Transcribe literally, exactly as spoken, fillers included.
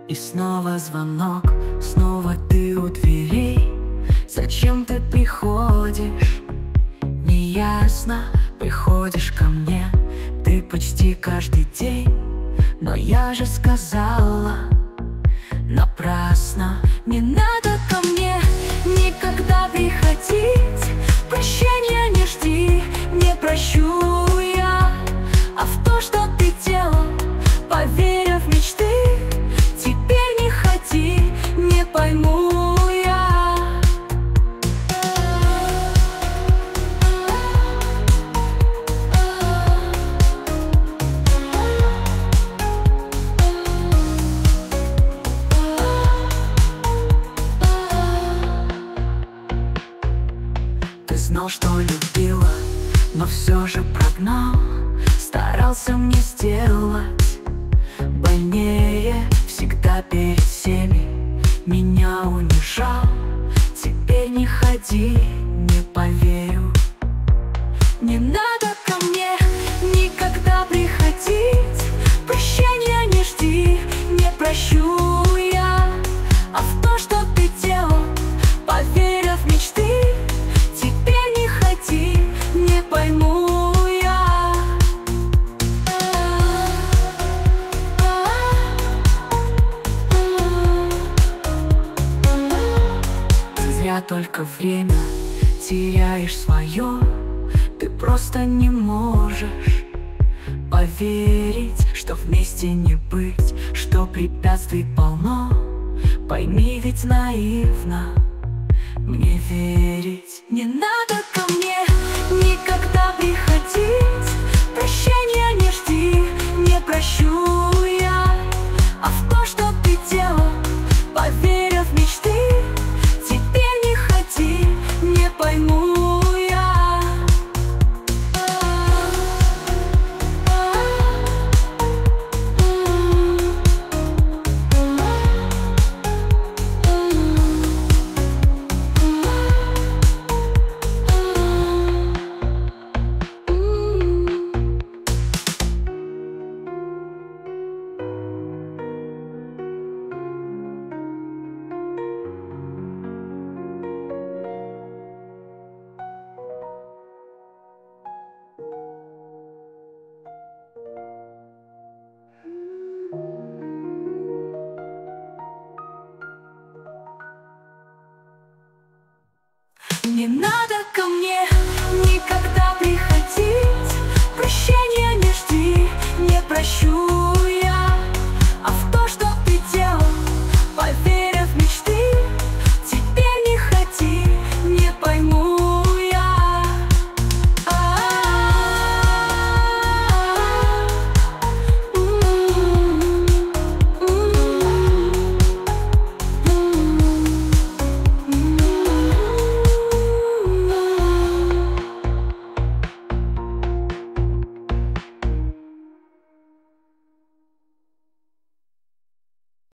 И снова звонок, снова ты у дверей. Зачем ты приходишь? Неясно, приходишь ко мне ты почти каждый день. Но я же сказала, напрасно. Не надо ко мне никогда приходить. Прощения не жди, не прощу я. А в то, что ты делал, поверя в мечты, теперь не ходи, не пойму я. Ты знал, что любила, но все же прогнал. Старался мне сделать больнее, всегда перед всеми меня унижал. Теперь не ходи, не поверю. Не надо ко мне никогда приходить. Прощения не жди, не прощу я. А в то, что ты делал, поверя в мечты, теперь не ходи, не пойму я. Ты зря только время теряешь свое. Ты просто не можешь поверить, что вместе не быть, что препятствий полно. Пойми, ведь наивно мне верить. Не надо ко мне никогда приходить. Прощения не жди, не прощу я. А в то, что ты делал, поверя в мечты, теперь не ходи, не пойму я. Не надо ко мне никогда